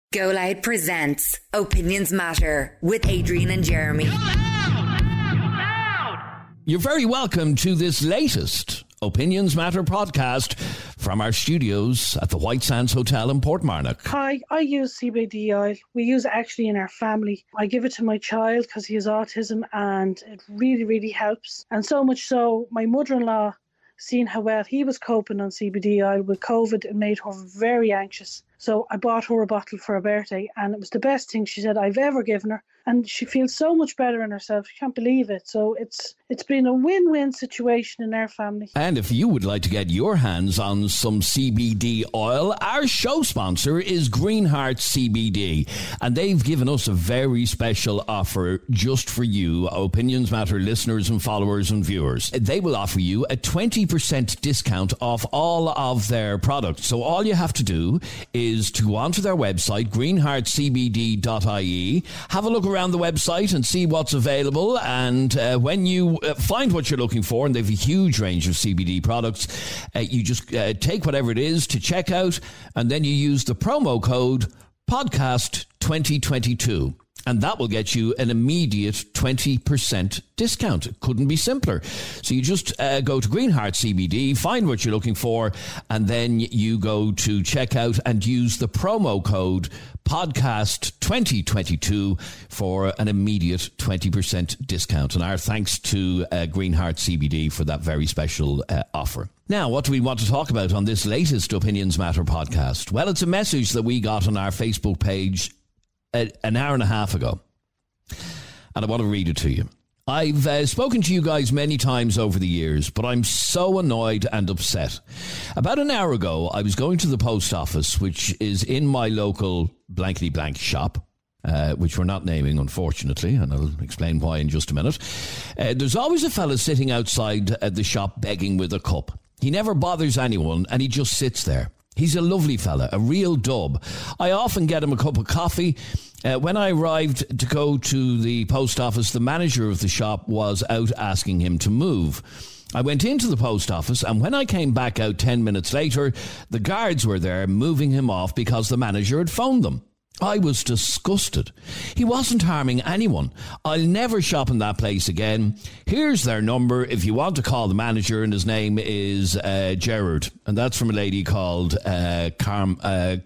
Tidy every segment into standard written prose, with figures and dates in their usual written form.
Go Loud presents Opinions Matter with Adrian and Jeremy. You're very welcome to this latest Opinions Matter podcast from our studios at the White Sands Hotel in Portmarnock. Hi, I use CBD oil. We use it actually in our family. I give it to my child because he has autism and it really, really helps. And so much so, my mother-in-law, seeing how well he was coping on CBD oil with COVID, it made her very anxious. So I bought her a bottle for her birthday and it was the best thing she said I've ever given her. And she feels so much better in herself. She can't believe it. So it's been a win-win situation in our family. And if you would like to get your hands on some CBD oil, our show sponsor is Greenheart CBD. And they've given us a very special offer just for you, Opinions Matter listeners and followers and viewers. They will offer you a 20% discount off all of their products. So all you have to do is to go onto their website, greenheartcbd.ie, have a look around the website and see what's available, and when you find what you're looking for, and they have a huge range of CBD products, you just take whatever it is to check out, and then you use the promo code podcast 2022. And that will get you an immediate 20% discount. It couldn't be simpler. So you just go to Greenheart CBD, find what you're looking for, and then you go to checkout and use the promo code podcast 2022 for an immediate 20% discount. And our thanks to Greenheart CBD for that very special offer. Now, what do we want to talk about on this latest Opinions Matter podcast? Well, it's a message that we got on our Facebook page an hour and a half ago, and I want to read it to you. I've spoken to you guys many times over the years, but I'm so annoyed and upset. About an hour ago, I was going to the post office, which is in my local blankety blank shop, which we're not naming, unfortunately, and I'll explain why in just a minute. There's always a fella sitting outside the shop begging with a cup. He never bothers anyone, and he just sits there. He's a lovely fella, a real dub. I often get him a cup of coffee. When I arrived to go to the post office, the manager of the shop was out asking him to move. I went into the post office, and when I came back out 10 minutes later, the guards were there moving him off because the manager had phoned them. I was disgusted. He wasn't harming anyone. I'll never shop in that place again. Here's their number if you want to call the manager, and his name is Gerard. And that's from a lady called Carmen,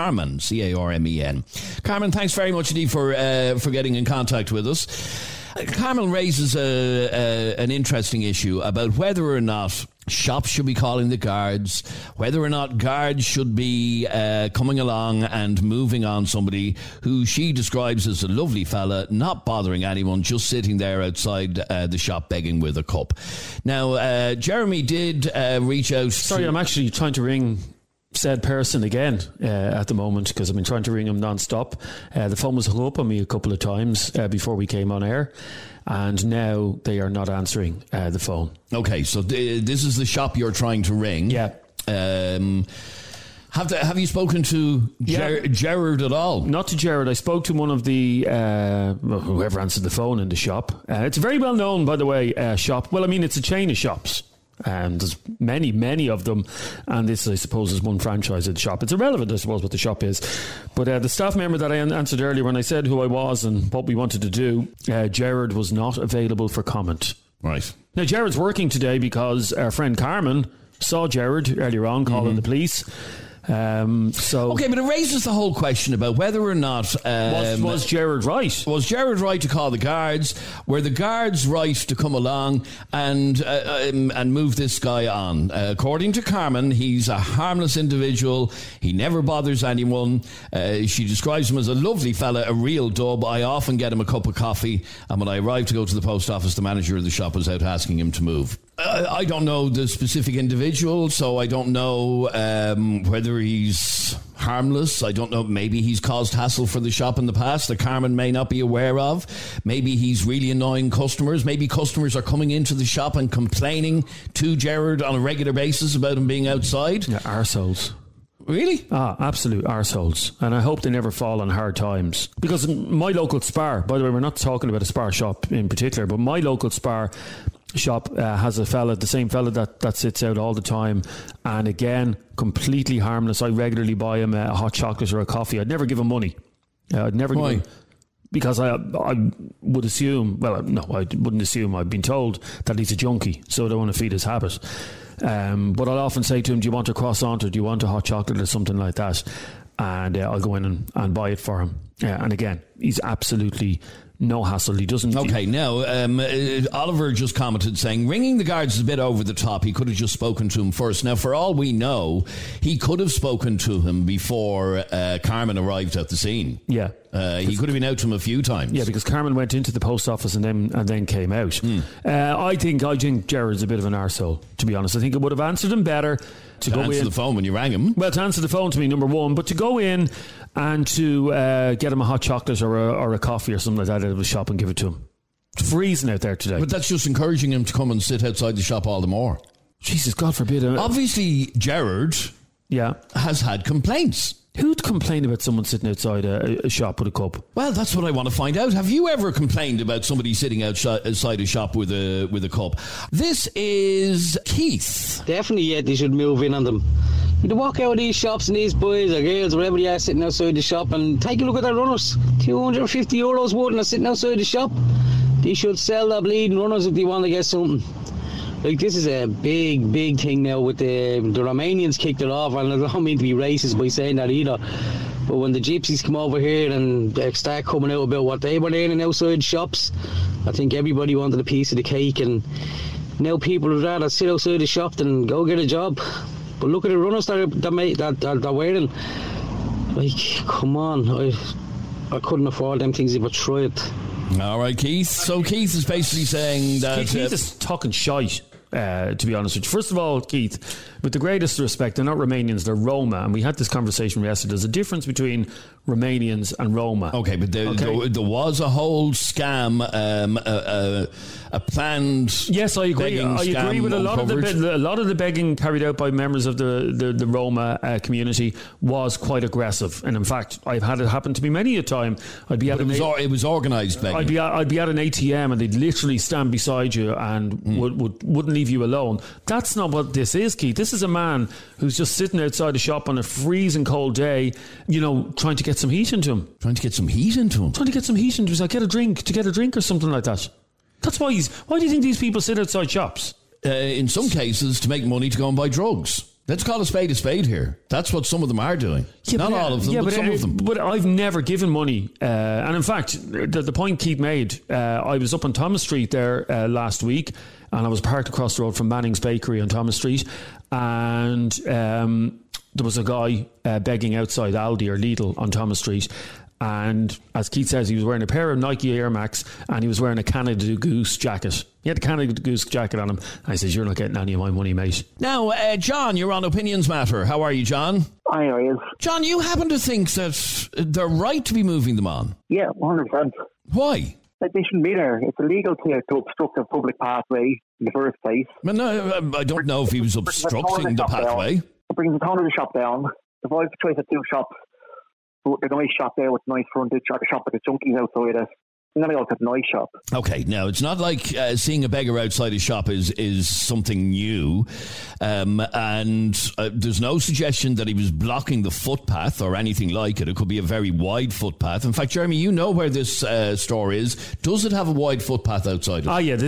Carmen. Carmen, thanks very much indeed for getting in contact with us. Carmen raises an interesting issue about whether or not shops should be calling the guards, whether or not guards should be coming along and moving on somebody who she describes as a lovely fella, not bothering anyone, just sitting there outside the shop begging with a cup. Now, Jeremy did reach out. Sorry, I'm actually trying to ring said person again at the moment, because I've been trying to ring him non-stop. The phone was hung up on me a couple of times before we came on air, and now they are not answering the phone. Okay, so this is the shop you're trying to ring. Yeah. Have you spoken to Gerard at all? Not to Gerard. I spoke to one of the whoever answered the phone in the shop. It's a very well known, by the way, shop. Well, I mean, it's a chain of shops. There's many of them, and this, I suppose, is one franchise of the shop. It's irrelevant, I suppose, what the shop is. But the staff member that I answered earlier when I said who I was and what we wanted to do, Gerard was not available for comment. Right. Now, Gerard's working today because our friend Carmen saw Gerard earlier on calling the police. Okay, but it raises the whole question about whether or not was Gerard right? Was Gerard right to call the guards? Were the guards right to come along and move this guy on? According to Carmen, he's a harmless individual. He never bothers anyone. She describes him as a lovely fella, a real dub. I often get him a cup of coffee, and when I arrive to go to the post office, the manager of the shop was out asking him to move. I don't know the specific individual, so I don't know whether he's harmless. I don't know. Maybe he's caused hassle for the shop in the past that Carmen may not be aware of. Maybe he's really annoying customers. Maybe customers are coming into the shop and complaining to Gerard on a regular basis about him being outside. Yeah, arseholes. Really? Absolute arseholes. And I hope they never fall on hard times. Because my local Spar, by the way, we're not talking about a Spar shop in particular, but my local Spar shop has a fella, the same fella that sits out all the time, and again, completely harmless. I regularly buy him a hot chocolate or a coffee. I'd never give him money. I'd never give him, because I would assume, well, no, I wouldn't assume, I've been told that he's a junkie, so I don't want to feed his habit. But I'll often say to him, do you want a croissant or do you want a hot chocolate or something like that? And I'll go in and buy it for him. And again, he's absolutely no hassle. He doesn't. Okay, now Oliver just commented saying ringing the guards is a bit over the top. He could have just spoken to him first. Now, for all we know, he could have spoken to him before Carmen arrived at the scene. Yeah, he could have been out to him a few times. Yeah, because Carmen went into the post office and then came out. I think Gerard's a bit of an arsehole, to be honest. I think it would have answered him better to go answer in the phone when you rang him. Well, to answer the phone to me, number one, but to go in and to get him a hot chocolate or a coffee or something like that out of the shop and give it to him. It's freezing out there today. But that's just encouraging him to come and sit outside the shop all the more. Jesus, God forbid. Obviously, Gerard has had complaints. Who'd complain about someone sitting outside a shop with a cup? Well, that's what I want to find out. Have you ever complained about somebody sitting outside a shop with a cup? This is Keith. Definitely, yeah, they should move in on them. You walk out of these shops and these boys or girls, whatever they are, sitting outside the shop, and take a look at their runners. €250 worth and they're sitting outside the shop. They should sell their bleeding runners if they want to get something. Like, this is a big thing now with the Romanians kicked it off, and I don't mean to be racist by saying that either, but when the gypsies come over here and start coming out about what they were learning outside shops, I think everybody wanted a piece of the cake, and now people would rather sit outside the shop than go get a job. But look at the runners that they're wearing. Like, come on, I couldn't afford them things if I tried. All right, Keith. So Keith is basically saying that Keith is talking shite. To be honest with you. First of all, Keith, with the greatest respect, they're not Romanians, they're Roma, and we had this conversation yesterday. There's a difference between Romanians and Roma. Okay, but there was a whole scam, a planned. Yes, I agree. I agree with a lot of the begging carried out by members of the Roma community was quite aggressive, and in fact, I've had it happen to me many a time. It was organised begging. I'd be at an ATM and they'd literally stand beside you and wouldn't leave you alone. That's not what this is, Keith. This is a man who's just sitting outside a shop on a freezing cold day, trying to get some heat into him. Trying to get some heat into him? He's like, get a drink or something like that. That's why why do you think these people sit outside shops? In some cases, to make money to go and buy drugs. Let's call a spade here. That's what some of them are doing. Not all of them, but some of them. But I've never given money. And in fact, the point Keith made, I was up on Thomas Street there last week, and I was parked across the road from Manning's Bakery on Thomas Street, and there was a guy begging outside Aldi or Lidl on Thomas Street. And as Keith says, he was wearing a pair of Nike Air Max and he was wearing a Canada Goose jacket. He had a Canada Goose jacket on him. I says, you're not getting any of my money, mate. Now, John, you're on Opinions Matter. How are you, John? Hi, how are you? John, you happen to think that they're right to be moving them on? Yeah, 100%. Why? Like, they shouldn't be there. It's illegal to obstruct a public pathway in the first place. Well, no, I don't know if he was obstructing the pathway. It brings the tone of the shop down. If I have a choice of two shops, the nice shop there with nice frontage, or the shop with the junkies outside it, I'm going to go to the nice shop. Okay, now it's not like seeing a beggar outside a shop is something new, and there's no suggestion that he was blocking the footpath or anything like it. It could be a very wide footpath. In fact, Jeremy, you know where this store is. Does it have a wide footpath outside it? Yeah.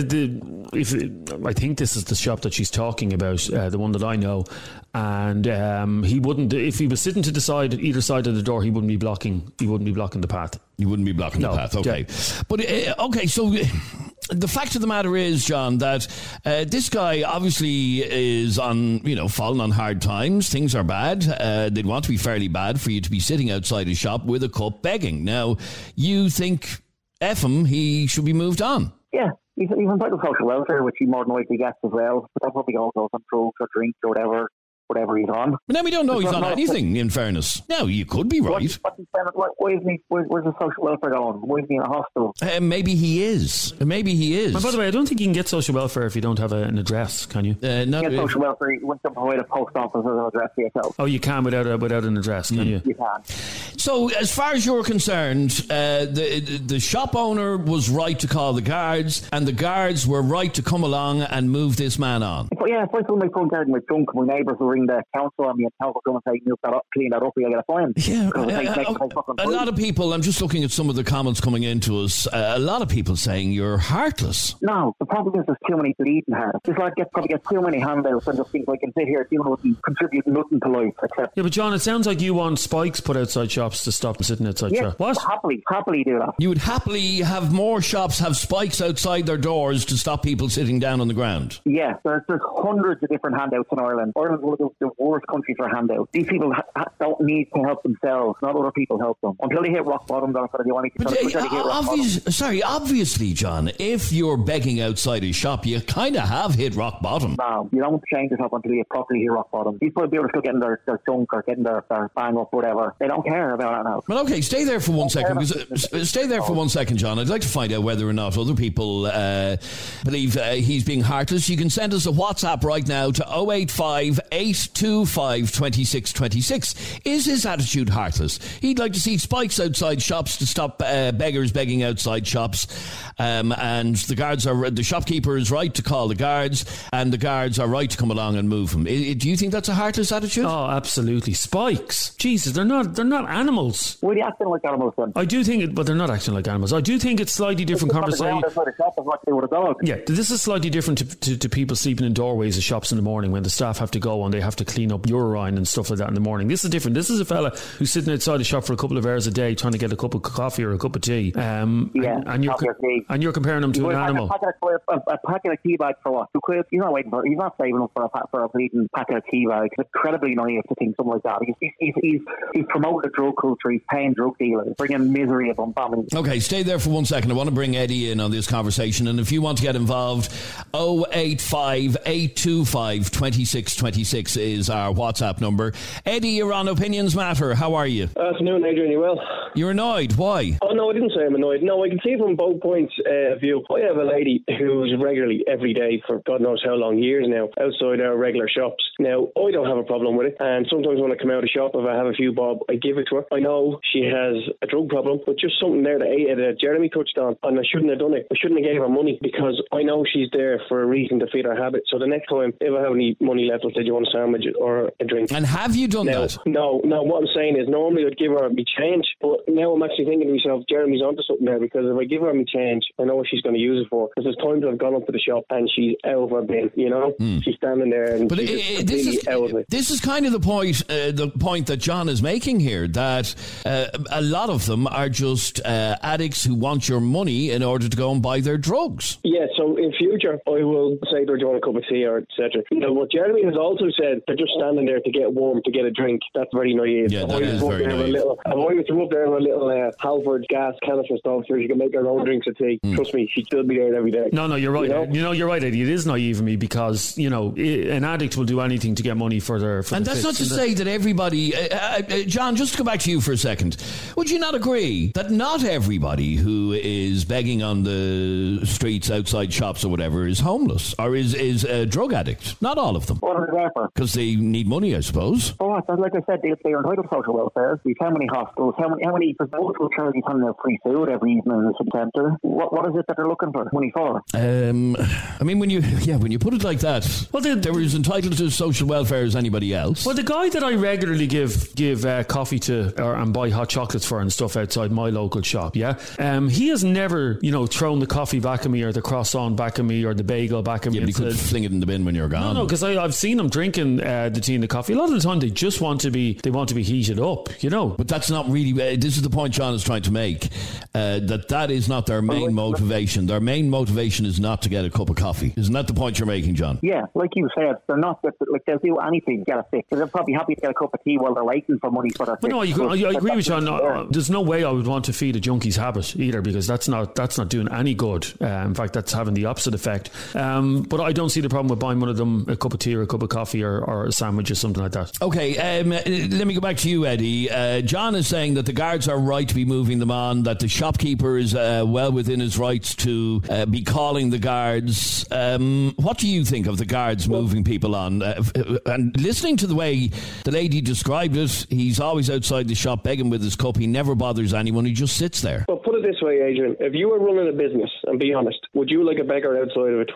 I think this is the shop that she's talking about, the one that I know. And he wouldn't, if he was sitting to the side, either side of the door, he wouldn't be blocking the path. You wouldn't be blocking the path, okay. Yeah. But, okay, so the fact of the matter is, John, that this guy obviously is falling on hard times. Things are bad. They'd want to be fairly bad for you to be sitting outside a shop with a cup begging. Now, you think, F him, he should be moved on? Yeah, he's entitled to social welfare, which he more than likely gets as well. But that probably all goes on drugs or drinks or whatever. whatever he's on. But now we don't know he's on anything, in fairness. No, you could be right. Why isn't he? Where's the social welfare going? Why isn't he in a hospital? Maybe he is. Maybe he is. But by the way, I don't think you can get social welfare if you don't have an address, can you? No, get social welfare, you want to provide a post office as an address for yourself. Oh, you can without an address, can you? You can. So, as far as you're concerned, the shop owner was right to call the guards, and the guards were right to come along and move this man on. If I fill my front garden with junk, my neighbours will ring the council on me, and council come and say, "Move that up, clean that up, you'll get a fine." Yeah, a lot of people. I'm just looking at some of the comments coming into us. A lot of people saying you're heartless. No, the problem is there's too many bleeding hearts. This lad probably gets too many handouts and just thinks I can sit here doing nothing, contribute nothing to life. Except yeah, but John, it sounds like you want spikes put outside shops to stop them sitting outside shops. What? Happily do that. You would happily have more shops have spikes outside their doors to stop people sitting down on the ground. Yeah, there's hundreds of different handouts in Ireland. Ireland's one of the worst countries for handouts. These people don't need to help themselves, not other people help them. Until they hit rock bottom, they're not going to do anything. Obviously, John, if you're begging outside a shop, you kind of have hit rock bottom. No, you don't change yourself until you properly hit rock bottom. These people are still getting their junk or getting their bang up, whatever. They don't care about that now. Well, okay, stay there for 1 second. Stay there for 1 second, John. I'd like to find out whether or not other people believe he's being heartless. You can send us a WhatsApp right now to 085 825 2626. Is his attitude heartless? He'd like to see spikes outside shops to stop beggars begging outside shops, and the shopkeeper is right to call the guards, and the guards are right to come along and move him. Do you think that's a heartless attitude? Oh, absolutely. Spikes. Jesus, they're not animals. Why are they acting like animals then? I do think but they're not acting like animals. I do think it's slightly different conversation. Yeah, this is slightly different to people sleeping in doorways of shops in the morning when the staff have to go and they have to clean up urine and stuff like that in the morning. This is different. This is a fella who's sitting outside a shop for a couple of hours a day trying to get a cup of coffee or a cup of tea. And you're comparing him to an animal. A packet of tea bags for what? He's not waiting for. He's not saving up for a bleeding packet of tea bags. It's incredibly naive to think something like that. He's promoted a drug culture. He's paying drug dealers, bringing misery upon families. Okay, stay there for 1 second. I want to bring Eddie in on this conversation, and if you want to get involved, 085 825 2626 is our WhatsApp number. Eddie, you're on Opinions Matter. How are you? Afternoon, Adrian. You well? You're annoyed. Why? Oh, no, I didn't say I'm annoyed. No, I can see from both points of view. I have a lady who's regularly, every day, for God knows how long, years now, outside our regular shops. Now, I don't have a problem with it, and sometimes when I come out of the shop, if I have a few bob, I give it to her. I know she has a drug problem, but just something there that Jeremy touched on, and I shouldn't have done it. I shouldn't have gave her money, because I know she's there for a reason to feed her habit. So the next time, if I have any money left, I'll say, do you want a sandwich or a drink? And have you done that? No, what I'm saying is normally I'd give her my change, but now I'm actually thinking to myself, Jeremy's onto something there, because if I give her my change, I know what she's going to use it for. Because there's times I've gone up to the shop and she's out of her bin, you know? She's standing there and this is kind of the point that John is making here, that a lot of them are just addicts who want your money in order to go and buy their drugs. Yeah, so in future, I will say to her, do you want a cup of tea or etc. You know, what Jeremy has also said, they're just standing there to get warm, to get a drink. That's very naive. Yeah, that is very naive. I've always threw up there with a little Halford gas canister stuff so she can make her own drinks of tea. Trust me, she'd still be there every day. No, you're right. You're right, Eddie. It is naive of me, because, you know, an addict will do anything to get money for their... And that's not to say that everybody... John, just to go back to you for a second. Would you not agree that not everybody who is begging on the streets outside shops or whatever is homeless or is a drug addict? Not all of them. What are they there for? Because they need money, I suppose. Oh, like I said, they're entitled to social welfare. We've how many hospitals, how many multiple charities handing out free food every evening in the city centre. What is it that they're looking for money for? I mean, when you put it like that, well, they're as entitled to social welfare as anybody else. Well, the guy that I regularly give coffee to and buy hot chocolates for and stuff outside my local shop, he has never, thrown the coffee back at me or the croissant back at me or the bagel back at me. Yeah, but he could fling it in the bin when you're gone. No, because I've seen them drinking the tea and the coffee. A lot of the time they just want to be heated up, But that's not really. This is the point John is trying to make. That is not their main motivation. Their main motivation is not to get a cup of coffee. Isn't that the point you're making, John? Yeah, like you said, they're not. Like they'll do anything to get a fix. They're probably happy to get a cup of tea while they're waiting for money for their fix. No, I agree with you. There's no way I would want to feed a junkie's habit either, because that's not doing any good. In fact, that's having the opposite effect. But I don't see the problem with buying one of them a cup of tea or a cup of coffee or a sandwich or something like that. Okay, let me go back to you, Eddie. John is saying that the guards are right to be moving them on, that the shopkeeper is well within his rights to be calling the guards. What do you think of the guards moving people on? And listening to the way the lady described it, he's always outside the shop begging with his cup. He never bothers anyone. He just sits there. Well, put it this way, Adrian. If you were running a business, and be honest, would you like a beggar outside of it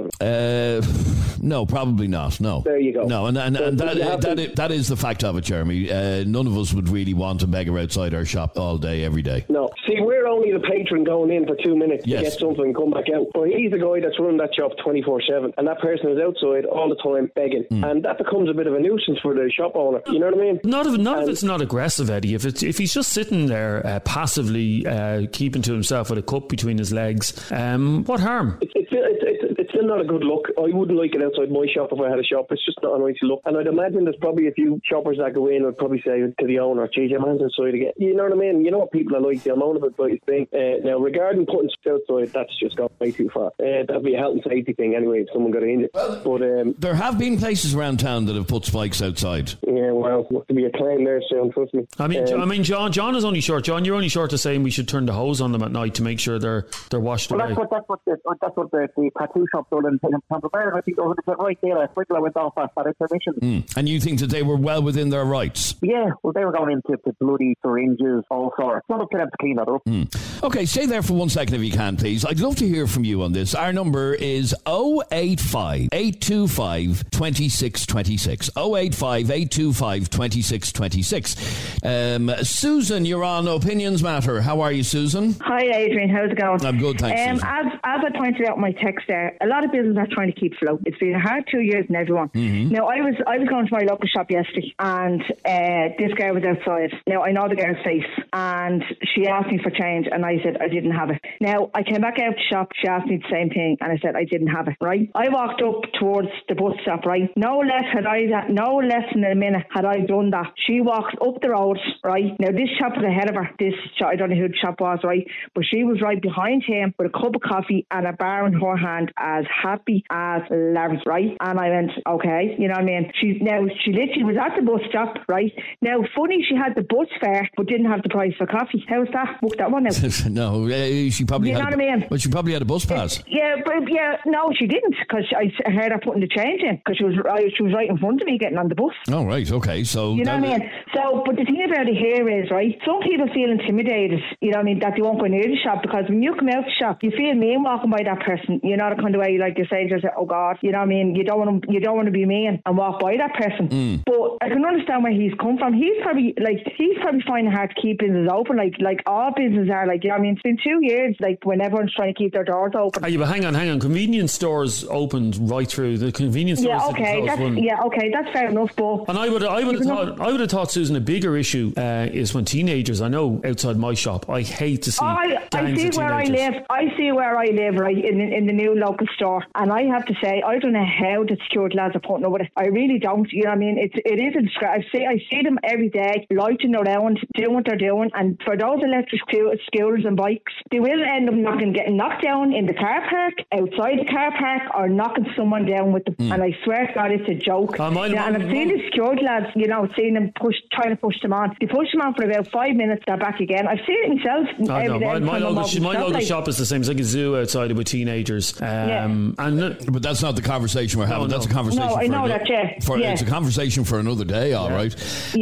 24/7? No, probably not. No. There you go. No, and that is the fact of it, Jeremy. None of us would really want a beggar outside our shop all day, every day. No. See, we're only the patron going in for 2 minutes to get something and come back out. But he's the guy that's running that shop 24/7, and that person is outside all the time begging, and that becomes a bit of a nuisance for the shop owner. You know what I mean? None of it's not aggressive, Eddie. If he's just sitting there passively keeping to himself with a cup between his legs, what harm? It's still not a good look. I wouldn't like it outside my shop if I had a shop. It's just not a nice look. And I'd imagine there's probably a few shoppers that go in would probably say to the owner, geez, your man's outside again. You know what I mean? You know what people are like, they'll moan about the thing. Now, regarding putting stuff outside, that's just gone way too far. That'd be a health and safety thing anyway if someone got injured. But there have been places around town that have put spikes outside. Yeah, well, there to be a claim there soon, trust me. I mean, John is only short. John, you're only short of saying we should turn the hose on them at night to make sure they're washed away. That's what the tattoo shop done in Temple Bar. I think they were right there. A sprinkler went off at intermission. And you think that they were well within their rights? Yeah, well, they were going into bloody syringes, all sorts. It's not up to them to clean that up. Okay, stay there for 1 second if you can, please. I'd love to hear from you on this. Our number is 085 825 2626. 085 825 2626. Susan, you're on Opinions Matter. How are you, Susan? Hi, Adrian. How's it going? I'm good, thanks, Susan. As I pointed out in my text there, a lot of businesses are trying to keep afloat. It's been a hard 2 years in everyone. Now, I was going to my local shop yesterday, and this girl was outside. Now, I know the girl's face, and she asked me for change, and I said I didn't have it. Now, I came back out the shop, she asked me the same thing, and I said I didn't have it, right? I walked up towards the bus stop, right? No less than a minute had I done that. She walked up the road, right? Now, this shop was ahead of her. This shop, I don't know who the shop was, right? But she was right behind him with a cup of coffee and a bar in her hand, as happy as Larry, right? And I went, okay, you know what I mean? She literally was at the bus stop, right? Now, funny, she had the bus fare, but didn't have the price for coffee. How's that? Book that one out. No, she probably know what I mean? Well, she probably had a bus pass. No, she didn't, because I heard her putting the change in, because she was right in front of me getting on the bus. Oh, right, okay. So you know what I mean? So, but the thing about it here is, right, some people feel intimidated, you know what I mean, that they won't go near the shop, because when you come out the shop, you feel mean walking by that person. You know the kind of way, like you say to yourself, oh God, you know what I mean? You don't want to be mean and walk by that person. But I can understand where he's come from. He's probably finding it hard to keep businesses open, like all businesses are. Like, you know what I mean? It's been 2 years, like, when everyone's trying to keep their doors open. But hang on. Convenience stores opened right through. The convenience stores. That's fair enough. But and I would have thought, Susan, a bigger issue is when teenagers. I know outside my shop, I hate to see. I see where I live, right, in the new local store, and I have to say, I don't know how the security lads are putting up with it. I really don't. You know what I mean? It is a disgrace. I see them every day, loitering around, doing what they're doing, and for those electric scooters and bikes, they will end up getting knocked down in the car park, outside the car park, or knocking someone down with them. And I swear to God, it's a joke. And I've seen the security lads, you know, seeing them trying to push them on. They push them on for about 5 minutes, they're back again. I've seen it myself. My local shop is the same. It's like a zoo outside with teenagers. But that's not the conversation we're having. That's a conversation. No, I know that. It's a conversation for another day. All right.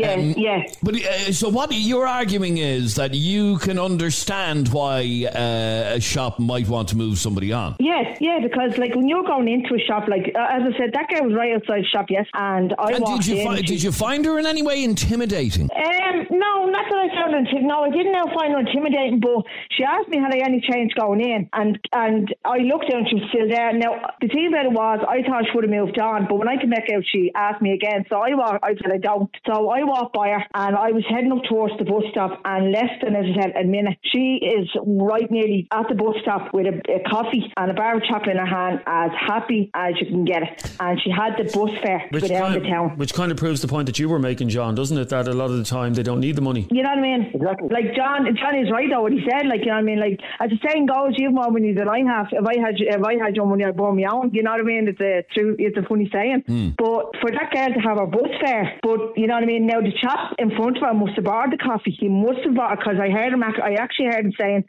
But so what you're arguing is that you can understand why a shop might want to move somebody on. Yes, because like when you're going into a shop, like as I said, that girl was right outside the shop, yes, and I walked in. Did you find her in any way intimidating? No, not that I found her intimidating. No, I didn't find her intimidating, but she asked me had I any change going in, and I looked down, she was still Yeah, now, the thing about it was, I thought she would have moved on, but when I came back out, she asked me again, so I said I don't. So I walked by her, and I was heading up towards the bus stop, and less than, as I said, a minute, she is right nearly at the bus stop with a coffee and a bar of chocolate in her hand, as happy as you can get it. And she had the bus fare to go down the town. Which kind of proves the point that you were making, John, doesn't it? That a lot of the time they don't need the money. You know what I mean? Exactly. Like, John is right though, what he said, like, you know what I mean? Like, as the saying goes, you have more money than I have. If I had your money, I'd buy my own. You know what I mean? It's a funny saying. But for that girl to have her bus fare, but you know what I mean? Now the chap in front of her must have bought the coffee. He must have bought it, because I actually heard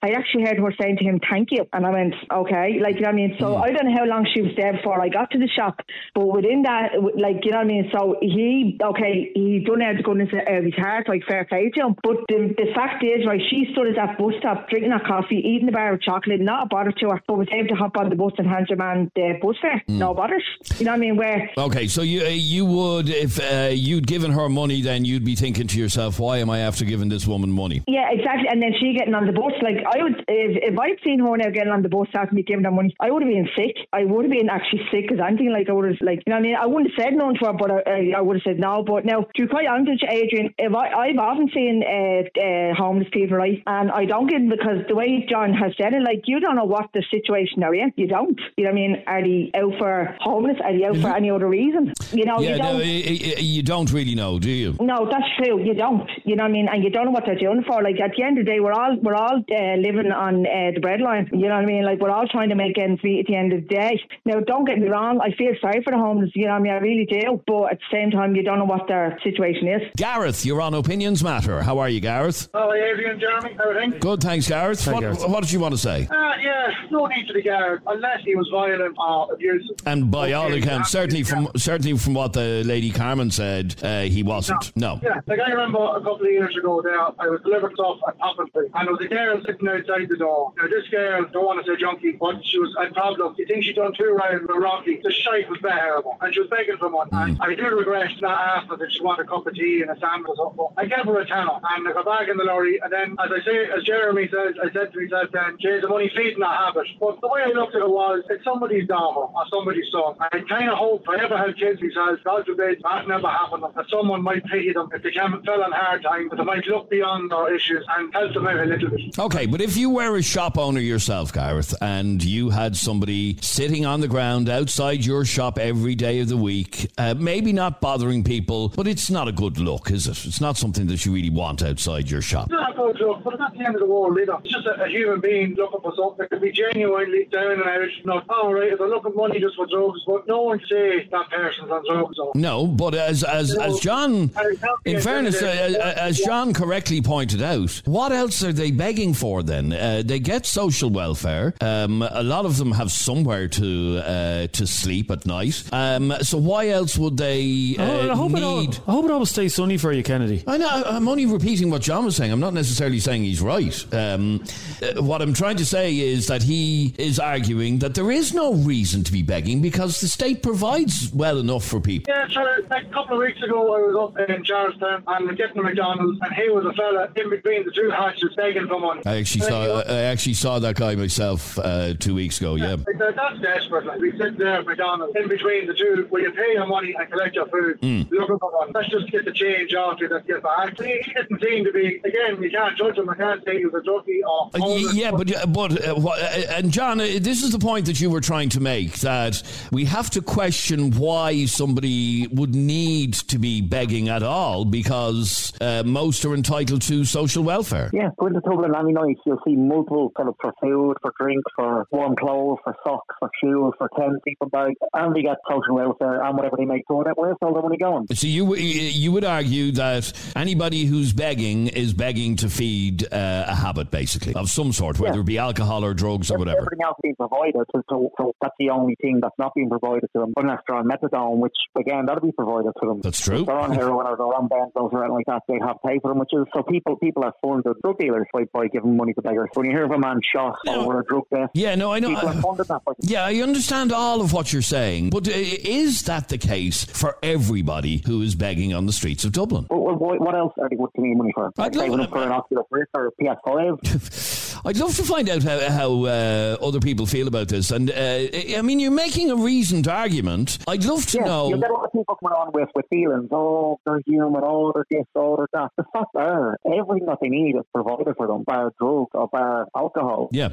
her saying to him, thank you. And I went, okay, like, you know what I mean? So I don't know how long she was there before I got to the shop, but within that, like, you know what I mean? So he done out the goodness of his heart, like, fair play to him. But the fact is, right, she stood at that bus stop drinking her coffee, eating a bar of chocolate, not a bother to her, but was able to hop on the bus and hand your man the bus fare. No bothers. You know what I mean? Where okay, so you would, if you'd given her money, then you'd be thinking to yourself, why am I after giving this woman money? Yeah, exactly. And then she getting on the bus, like, I would, if I'd seen her now getting on the bus after me giving her money, I would have been sick. I would have been actually sick, because anything, like, I would have, like, you know what I mean? I wouldn't have said nothing to her, but I would have said no. But now, to be quite honest with you, Adrian, I've often seen homeless people, right? And I don't get them, because the way John has said it, like, you don't know what the situation they're in. You don't. You know what I mean? Are they out for homeless? Are they out for any other reason? You know, yeah, you don't really know, do you? No, that's true. You don't. You know what I mean? And you don't know what they're doing for. Like, at the end of the day, we're all living on the breadline. You know what I mean? Like, we're all trying to make ends meet at the end of the day. Now, don't get me wrong. I feel sorry for the homeless. You know what I mean? I really do. But at the same time, you don't know what their situation is. Gareth, you're on Opinions Matter. How are you, Gareth? Hello, Adrian, Jeremy. How are things? Good, thanks, Gareth. What did you want to say? Yeah, no need to the Gareth, unless he was violent or abusive. And by all accounts, certainly from what the lady Carmen said, he wasn't. No. Yeah, like, I remember a couple of years ago there, I was delivering stuff at Poppinsley, and there was a girl sitting outside the door. Now, this girl, don't want to say junkie, but she was a problem. You think she'd done 2 rounds with Rocky? The shite was terrible, and she was begging for money. And I do regret not after that she wanted a cup of tea and a sandwich or something. I gave her a tenner, and I got back in the lorry, and then, as Jeremy says, I said to myself then, she's the money feeding that habit. But the way I looked at it was, it's somebody's daughter or somebody's son. I kind of hope, if I ever have kids myself, God forbid, that never happened, that someone might pity them if they fell on hard times, but they might look beyond their issues and help them out a little bit. Okay, but if you were a shop owner yourself, Gareth, and you had somebody sitting on the ground outside your shop every day of the week, maybe not bothering people, but it's not a good look, is it? It's not something that you really want outside your shop. It's not a good look, but it's not the end of the world either. It's just a human being looking for something that could be genuinely down and out. Not, all right, if I look at money just for drugs, but no one say that person's on drugs. No, but as John, in fairness, as John correctly pointed out, what else are they begging for then? They get social welfare. A lot of them have somewhere to sleep at night. So why else would they I hope it always stays sunny for you, Kennedy. I know. I'm only repeating what John was saying. I'm not necessarily saying he's right. What I'm trying to say is that he is arguing that there is no reason to be begging because the state provides well enough for people. Yeah, sure. Like a couple of weeks ago, I was up in Charlestown and getting a McDonald's, and here was a fella in between the 2 hatches begging for money. I actually saw that guy myself 2 weeks ago. Yeah. That's desperate. Like, we sit there at McDonald's in between the two, where you pay your money and collect your food. Looking for one. Let's just get the change off you that get back. He didn't seem to be. Again, you can't judge him. I can't say he was a junkie or. Yeah, and John, this is the point that you were trying to make, that we have to question why somebody would need to be begging at all, because most are entitled to social welfare. Yeah, going to Dublin any night, you'll see multiple kind of for food, for drink, for warm clothes, for socks, for shoes, for 10 people bags, and they get social welfare and whatever they make throw that. Where's all the money going? So you would argue that anybody who's begging is begging to feed a habit, basically, of some sort, whether it be alcohol or drugs or whatever. Everything else being provided, so that's the only thing that's not being provided to them, unless they're on methadone, which again that'll be provided to them. That's true. If they're on heroin or they're on benzos or anything like that, they have to pay for them, which is so people are funded drug dealers by giving money to beggars. When you hear of a man shot over a drug debt, I know. People are funded that way. Yeah, I understand all of what you're saying, but is that the case for everybody who is begging on the streets of Dublin? Well, what else are they going to need money for? Saving up for an Oculus Rift or a PS5? I'd love to find out how other people feel about this. And I mean, you're making a reasoned argument. I'd love to know. You'll get a lot of people coming on with feelings. Oh, they're human. Oh, they're this. Oh, they're that. The fact are, everything that they need is provided for them, bar drugs or bar alcohol. You're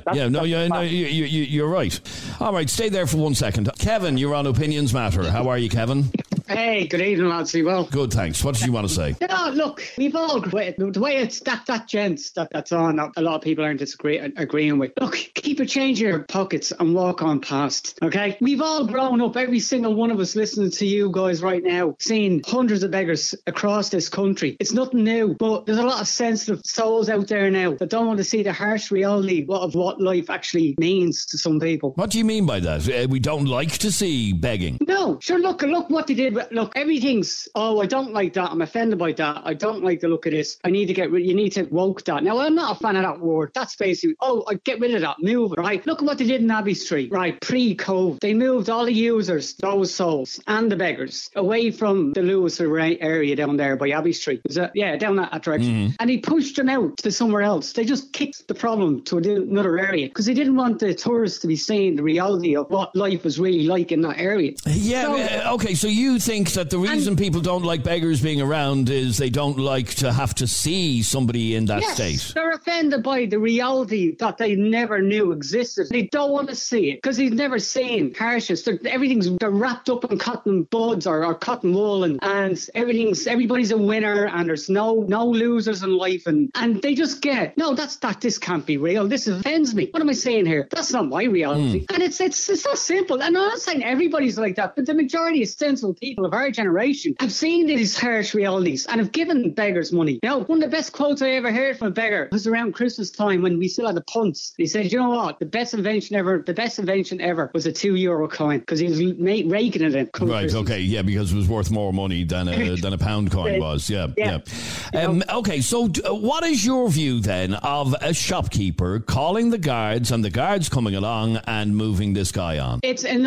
right. All right, stay there for 1 second. Kevin, you're on Opinions Matter. How are you, Kevin? Hey, good evening, lads. Well, good, thanks. What did you want to say? No, look, we've all the way it's that gents that's on. A lot of people aren't agreeing with. Look, keep a change in your pockets and walk on past. Okay, we've all grown up. Every single one of us listening to you guys right now, seeing hundreds of beggars across this country. It's nothing new, but there's a lot of sensitive souls out there now that don't want to see the harsh reality of what life actually means to some people. What do you mean by that? We don't like to see begging. No, sure. Look what they did. Look, everything's, I don't like that. I'm offended by that. I don't like the look of this. You need to woke that. Now, I'm not a fan of that word. That's basically, I get rid of that. Move it, right? Look at what they did in Abbey Street, right? Pre-COVID. They moved all the users, those souls, and the beggars, away from the Lewis area down there by Abbey Street. Down that direction. Mm-hmm. And he pushed them out to somewhere else. They just kicked the problem to another area because they didn't want the tourists to be seeing the reality of what life was really like in that area. Yeah, okay, so you think that the reason people don't like beggars being around is they don't like to have to see somebody in that state. They're offended by the reality that they never knew existed. They don't want to see it because they've never seen harshness. They're wrapped up in cotton buds or cotton wool and everybody's a winner and there's no losers in life and they just get, this can't be real. This offends me. What am I saying here? That's not my reality. And it's so simple. And I'm not saying everybody's like that, but the majority of sensible people of our generation have seen these harsh realities and have given beggars money. One of the best quotes I ever heard from a beggar was around Christmas time when we still had the punts. He said, you know what? The best invention ever was a €2 coin because he was raking it in. Right, Christmas. Okay, yeah, because it was worth more money than a pound coin was. Yeah. Okay, so what is your view then of a shopkeeper calling the guards and the guards coming along and moving this guy on? It's an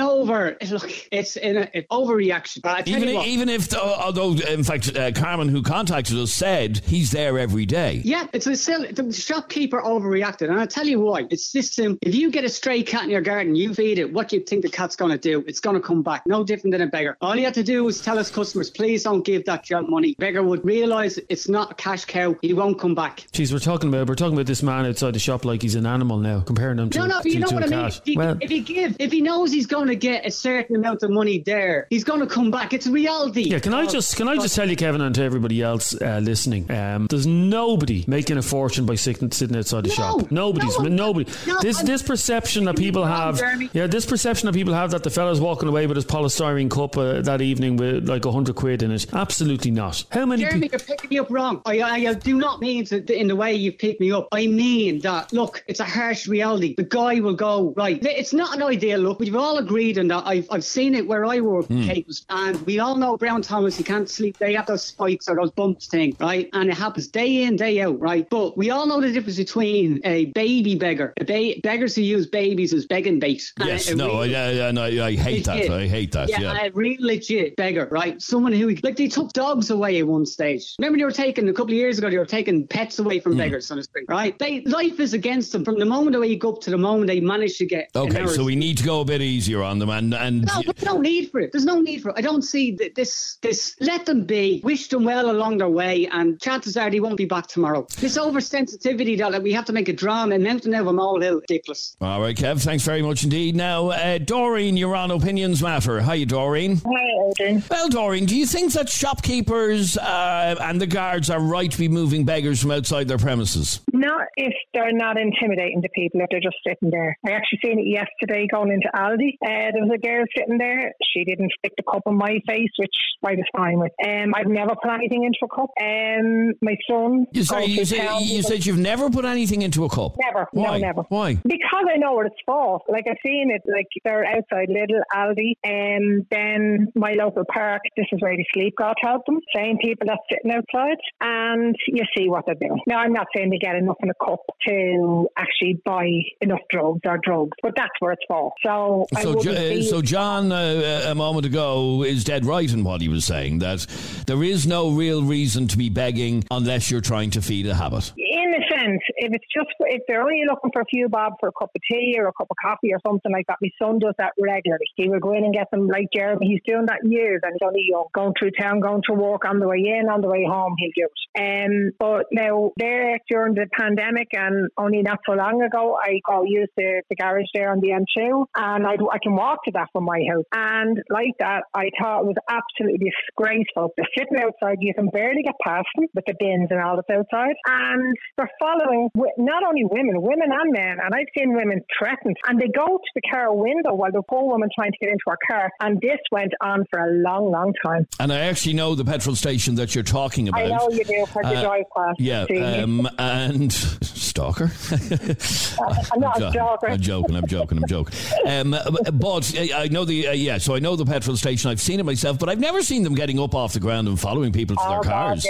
overreaction. Even if, although in fact Carmen, who contacted us, said he's there every day. Yeah, the shopkeeper overreacted, and I'll tell you why. It's this simple. If you get a stray cat in your garden, you feed it, what do you think the cat's going to do? It's going to come back. No different than a beggar. All you have to do is tell his customers, please don't give that gent money. Beggar would realise it's not a cash cow. He won't come back. Jeez, we're talking about this man outside the shop like he's an animal now, comparing him to a cat. You know what I mean? If he knows he's going to get a certain amount of money there, he's going to come back. It's reality. Yeah, can I just tell you, Kevin, and to everybody else listening, there's nobody making a fortune by sitting outside the shop. Nobody. This perception that people have, this perception that people have that the fella's walking away with his polystyrene cup that evening with like £100 in it. Absolutely not. How many? Jeremy, you're picking me up wrong. I do not mean in the way you've picked me up. I mean that. Look, it's a harsh reality. The guy will go right. It's not an ideal look. We've all agreed on that. I've seen it where I work, Kate, and we all know Brown Thomas. You can't sleep. They have those spikes or those bumps thing, right? And it happens day in, day out, right? But we all know the difference between a baby beggar, beggars who use babies as begging bait. Yes, I hate that. I hate that. Yeah, a real legit beggar, right? Someone who, like, they took dogs away at one stage. Remember, a couple of years ago, they were taking pets away from beggars, so to speak, right? Life is against them from the moment they wake up to the moment they manage to get. Okay, so we need to go a bit easier on them, and no, but no need for it. There's no need for it. I don't see this. Let them be. Wish them well along their way, and chances are they won't be back tomorrow. This oversensitivity that we have to make a drama and mountain of them all out ridiculous. All right, Kev. Thanks very much indeed. Now, Doreen, you're on Opinions Matter. Hi, Doreen. Hi, Adrian. Well, Doreen, do you think that shopkeepers and the guards are right to be moving beggars from outside their premises? Not if they're not intimidating to people, if they're just sitting there. I actually seen it yesterday going into Aldi. There was a girl sitting there. She didn't stick the cup in my face, which I was fine with. I've never put anything into a cup. My son... You said you've never put anything into a cup? Never. Why? No, never. Why? Because I know what it's for. Like, I've seen it, like, they're outside Lidl, Aldi, and then my local park, this is where the sleep God help them. Same people that's sitting outside, and you see what they're doing. Now, I'm not saying they get enough in a cup to actually buy enough drugs, but that's where it's for. So John, a moment ago, is dead right in what he was saying, that there is no real reason to be begging unless you're trying to feed a habit. In a sense, depends. If they're only looking for a few bob for a cup of tea or a cup of coffee or something like that, my son does that regularly. He will go in and get them, like Jeremy. He's doing that years, and he's only young. Going through town, going to work, on the way in, on the way home, he'll do it. But now, there during the pandemic, and only not so long ago, I go use the garage there on the M2, and I can walk to that from my house. And like that, I thought it was absolutely disgraceful. They're sitting outside, you can barely get past them with the bins and all that's outside. And they're following not only women and men. And I've seen women threatened. And they go to the car window while the poor woman trying to get into her car. And this went on for a long, long time. And I actually know the petrol station that you're talking about. I know you do, because you drive past. Yeah, and stalker. I'm not a stalker. I'm joking. But I know so I know the petrol station. I've seen it myself, but I've never seen them getting up off the ground and following people to their cars.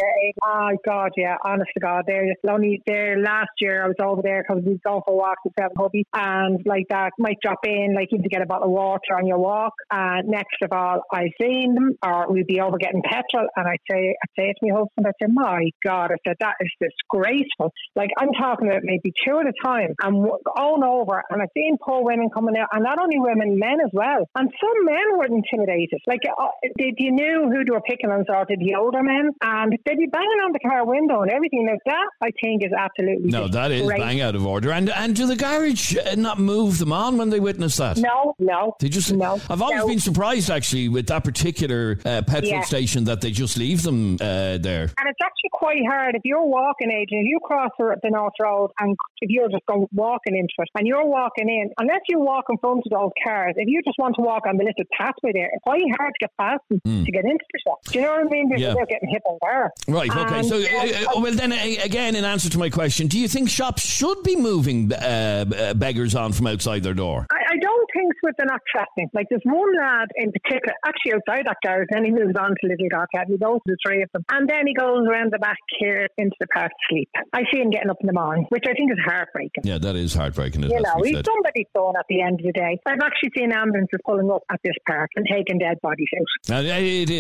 God, yeah, honest to God. Only there last year, I was over there because we was going for walks with Seven Hubby, and like that, might drop in, like even to get a bottle of water on your walk. Next of all, I've seen them, or we'd be over getting petrol, and I'd say to my husband, I'd say, my God, I said, that is disgraceful. Like, I'm talking about maybe two at a time, and going over, and I've seen poor women coming out, and not only women, men as well. And some men were intimidated. Like, you knew who they were picking on, sort of the older men, and they'd be banging on the car window and everything like that. I think is absolutely that is bang out of order. And do the garage not move them on when they witness that? No. They just. No. I've always been surprised actually with that particular petrol station that they just leave them there. And it's actually quite hard if you're walking, Adrian. If you cross the North Road, and if you're just walking into it, and you're walking in, unless you walk in front of those cars, if you just want to walk on the little pathway there, it's quite hard to get past them to get into the shop. Do you know what I mean? They're getting hit on there. Right. Okay. So, well, then again, in answer to my question, do you think shops should be moving beggars on from outside their door? I don't think so. They're not threatening. Like, there's one lad in particular, actually outside that garage, then he moves on to Little Garcat. He goes to the three of them, and then he goes around the back here into the park to sleep. I see him getting up in the morning, which I think is heartbreaking. Yeah, that is heartbreaking. He's somebody's son at the end of the day. I've actually seen ambulances pulling up at this park and taking dead bodies out. It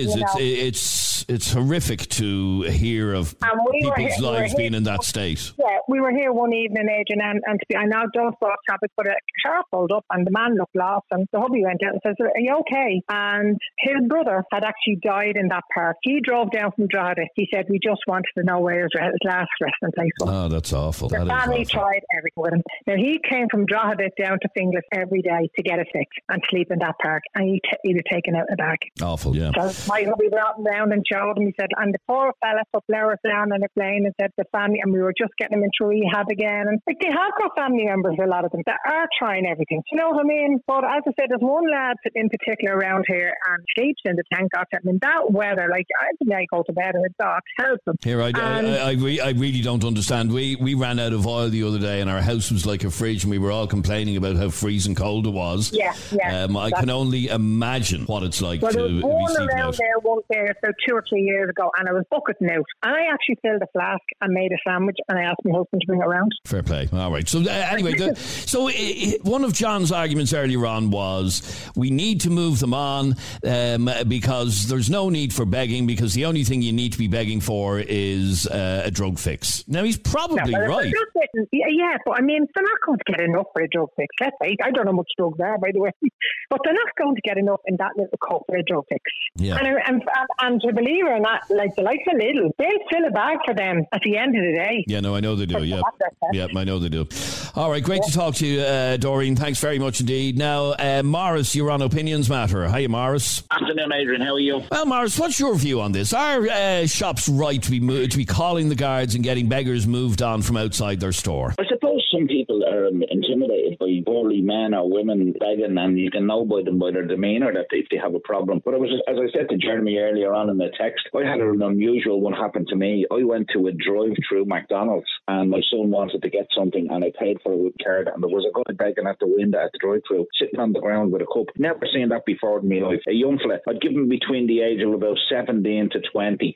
is. It's horrific to hear of people's lives being in that state. Yeah, we were here one evening, Adrian, and I now don't stop topic, but a car pulled up and the man looked lost, and the hubby went out and says, "Are you okay?" And his brother had actually died in that park. He drove down from Drogheda. He said, "We just wanted to know where his last resting place was." Oh, that's awful. The family tried everything with him. Now, he came from Drogheda down to Finglas every day to get a fix and sleep in that park, and he was taken out of the back. Awful, yeah. So my hubby brought him round and showed him. He said, and the poor fella took Lewis down on a plane and said the family, and we were just getting him into rehab again. And like, they have got family members, a lot of them, that are trying everything. Do you know what I mean? But as I said, there's one lad in particular around here and sleeps in the tent. I mean, that weather, like, I think I go to bed and it's dark. Help him. Here, I really don't understand. We ran out of oil the other day and our house was like a fridge, and we were all complaining about how freezing cold it was. Yeah. I can only imagine what it's like to be sleeping out. There one day, about 2 or 3 years ago, and I was bucketing out. And I actually filled a flask and made a sandwich, and I asked my husband to bring it around. Fair play. All right. So anyway, one of John's arguments earlier on was we need to move them on because there's no need for begging, because the only thing you need to be begging for is a drug fix. Now, he's probably right. Yeah, but I mean, they're not going to get enough for a drug fix. That's right. I don't know how much drugs are, by the way. But they're not going to get enough in that little cup for a drug fix. Yeah. And to believe it or not, like the likes of Lidl, they'll fill a bag for them at the end of the day. Yeah, no, I know they do. Yeah, I know they do. All right, great to talk to you, Doreen. Thanks very much indeed. Now, Morris, you're on Opinions Matter. Hiya, Morris. Afternoon, Adrian. How are you? Well, Morris, what's your view on this? Are shops right to be calling the guards and getting beggars moved on from outside their store? I suppose some people are intimidated by burly men or women begging, and you can know by their demeanour that if they have a problem. But as I said to Jeremy earlier on in the text, I had an unusual one happen to me. I went to a drive-through McDonald's and my son wanted to get something and I paid for it with card, and there was a guy begging at the window at the drive-through, sitting on the ground with a cup. Never seen that before in my life. A young fella. I'd give him between the age of about 17 to 20.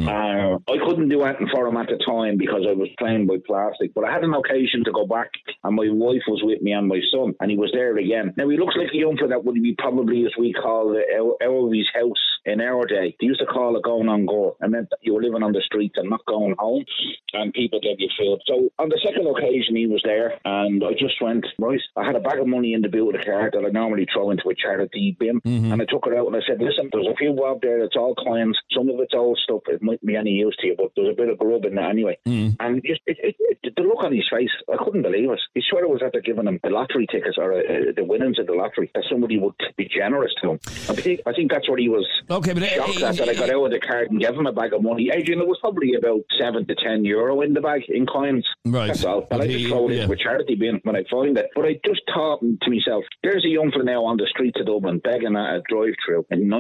I couldn't do anything for him at the time because I was playing with plastic, but I had an occasion to go back and my wife was with me and my son, and he was there again. Now, he looks like a young fella that would be probably, as we call it, out of his house in our day, they used to call it going on go. It meant that you were living on the streets and not going home, and people gave you food. So on the second occasion he was there, and I just went, right, I had a bag of money in the boot of the car that I normally throw into a charity bin, and I took it out and I said, listen, there's a few out there that's all coins, some of it's old stuff, it might be any use to you, but there's a bit of grub in there anyway. And just the look on his face, I couldn't believe it. He swear it was after giving him the lottery tickets or the winnings of the lottery, that somebody would be generous to him. I think that's what he was shocked that I got out of the card and gave him a bag of money. Adrian, it was probably about €7 to €10 in the bag in coins. Right. That's all. And I just throw it into a charity bin when I find it. But I just thought to myself, there's a young fella now on the streets of Dublin begging at a drive-through in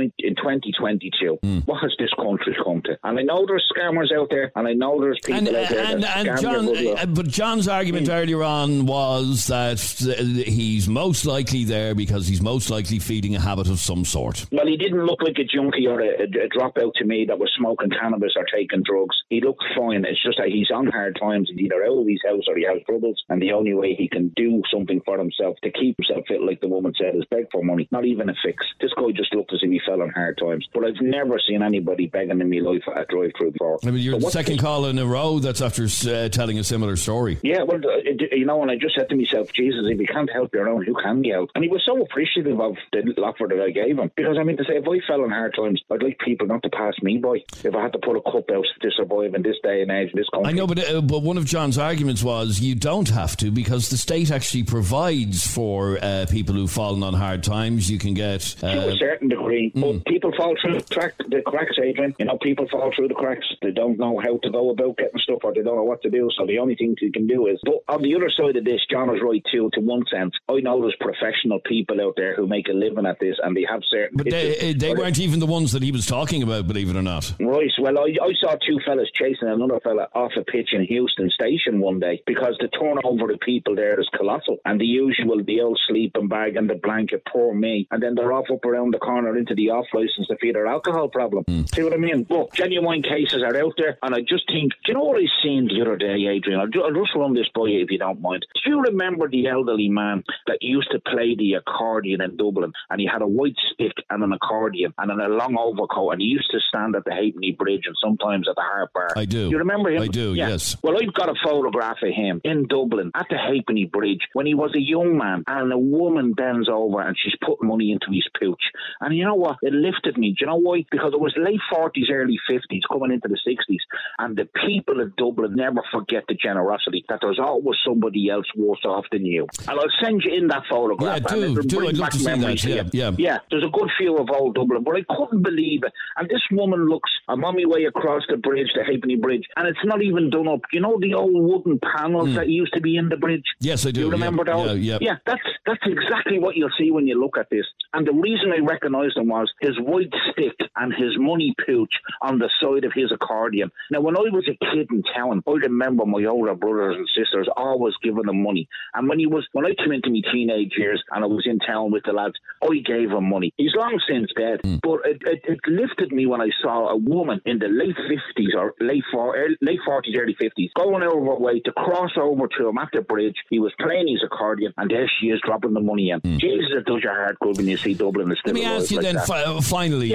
2022. What has this country come to? And I know there's scammers out there, and I know there's people out there that scam John, but John's argument earlier on was that he's most likely there because he's most likely feeding a habit of some sort. Well, he didn't look like a junkie or a dropout to me that was smoking cannabis or taking drugs. He looked fine. It's just that he's on hard times. He's either out of his house or he has troubles, and the only way he can do something for himself to keep himself fit, like the woman said, is beg for money. Not even a fix. This guy just looked as if he fell on hard times. But I've never seen anybody begging in my life at a drive-through before. I mean, you're the second call in a row that's after telling a similar story. Yeah, well, and I just said to myself, Jesus, if you can't help your own, who can you help? And he was so appreciative of the little offer that I gave him. Because I mean to say, if I fell on hard times, I'd like people not to pass me by. If I had to put a cup out to survive in this day and age, in this country. I know, but one of John's arguments was you don't have to, because the state actually provides for people who've fallen on hard times. You can get to a certain degree, but people fall through the cracks, Adrian. You know, people fall through the cracks. They don't know how to go about getting stuff, or they don't know what to do. So the only thing you can do is. But on the other side of this, John is right too. To one sense, I know there's professional people out there who make a living at this, and they have certain. But they weren't even the ones that he was talking about, believe it or not. Right. Well, I saw two fellas chasing another fella off a pitch in Houston Station one day because the turnover of people there is colossal, and the usual, the old sleeping bag and the blanket, poor me, and then they're off up around the corner into the off license to feed their alcohol problem. See what I mean? But genuine cases are out there, and I just think, do you know what I seen the other day, Adrian? I'll just run this by you if you don't mind. Do you remember the elderly man that used to play the accordion in Dublin, and he had a white stick and an accordion and a long overcoat, and he used to stand at the Halfpenny Bridge and sometimes at the Hart Bar? I do. You remember him? I do, yeah. Yes. Well, I've got a photograph of him in Dublin at the Halfpenny Bridge when he was a young man, and a woman bends over and she's putting money into his pooch. And you know what? It lifted me. Do you know why? Because it was late 40s, early 50s, coming into the 60s, and the people of Dublin never forget the generosity, that there's always somebody else worse off than you. And I'll send you in that photograph. Yeah, do. I'd love to see that. Yeah, there's a good view of old Dublin, but I couldn't believe it. And this woman looks, I'm on my way across the bridge, the Halfpenny Bridge, and it's not even done up. You know the old wooden panels that used to be in the bridge? Yes, I do. You remember those? Yeah, that's exactly what you'll see when you look at this. And the reason I recognised him was his white stick and his money pooch on the side of his accordion. Now, when I was a kid in town, I remember my older brothers and sisters always giving him money. And when I came into my teenage years and I was in town with the lads, I gave him money. He's long since dead, but it lifted me when I saw a woman in the late 50s or late 40s, early 50s, going out of her way to cross over to him at the bridge. He was playing his accordion, and there she is dropping the money in. Jesus, it does your heart good when you see Dublin is still alive. Let me ask you like then, finally,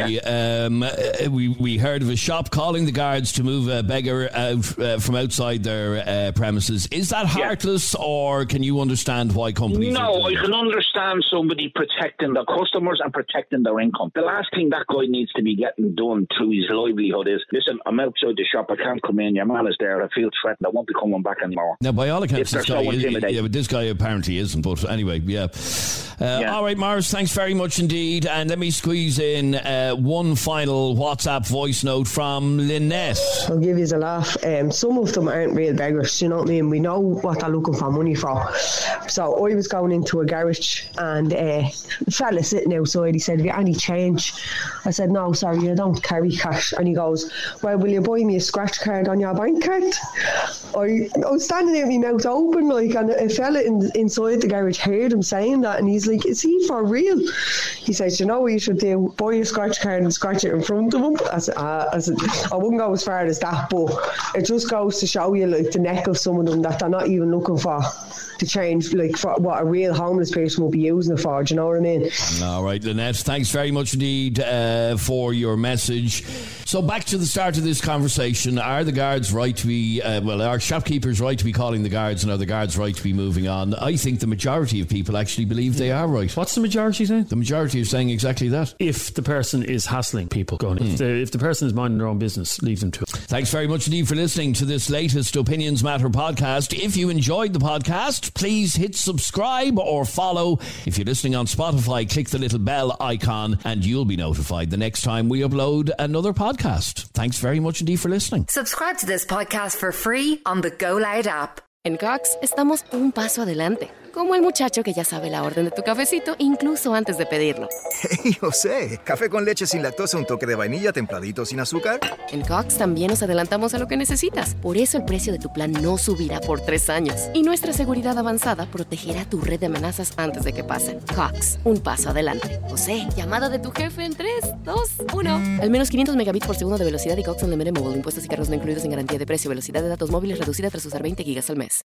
we heard of a shop calling the guards to move a beggar out from outside their premises. Is that heartless, or can you understand why companies... No, I can understand somebody protecting their customers and protecting their income. The last thing that guy needs to be getting done to his livelihood is, listen, I'm outside the shop, I can't come in, your man is there, I feel threatened, I won't be coming back anymore. Now, by all accounts, this guy is, but this guy apparently isn't, but anyway, all right, Morris, thanks very much indeed, and let me squeeze in one final WhatsApp voice note from Lynette. I'll give you a laugh. Some of them aren't real beggars, you know what I mean? We know what they're looking for money for. So I was going into a garage, and the fella sitting outside, he said, have you any change? I said, no, sorry, I don't carry cash. And he goes, well, will you buy me a scratch card on your bank card? I was standing there with my mouth open, like, and a fella inside the garage heard him saying that, and he's like, is he for real? He says, you know what you should do? Buy a scratch card and scratch it in front of him. I said, I wouldn't go as far as that, but it just goes to show you, like, the neck of some of them that they're not even looking for to change, like, for what a real homeless person would be using it for. Do you know what I mean? All right, Lynette, thanks very much indeed for your message. So back to the start of this conversation. Are the guards right to be, are shopkeepers right to be calling the guards, and are the guards right to be moving on? I think the majority of people actually believe they are right. What's the majority saying? The majority is saying exactly that. If the person is hassling people going, if the person is minding their own business, leave them to it. Thanks very much indeed for listening to this latest Opinions Matter podcast. If you enjoyed the podcast, please hit subscribe or follow. If you're listening on Spotify, click the little bell icon and you'll be notified the next time we upload another podcast. Thanks very much indeed for listening. Subscribe to this podcast for free on the Go Loud app. En Cox estamos un paso adelante, como el muchacho que ya sabe la orden de tu cafecito incluso antes de pedirlo. Hey, José, café con leche sin lactosa, un toque de vainilla, templadito sin azúcar. En Cox también nos adelantamos a lo que necesitas. Por eso el precio de tu plan no subirá por 3 años. Y nuestra seguridad avanzada protegerá tu red de amenazas antes de que pasen. Cox, un paso adelante. José, llamada de tu jefe en 3, 2, 1. Al menos 500 megabits por segundo de velocidad y Cox Unlimited Mobile. Impuestos y cargos no incluidos en garantía de precio. Velocidad de datos móviles reducida tras usar 20 gigas al mes.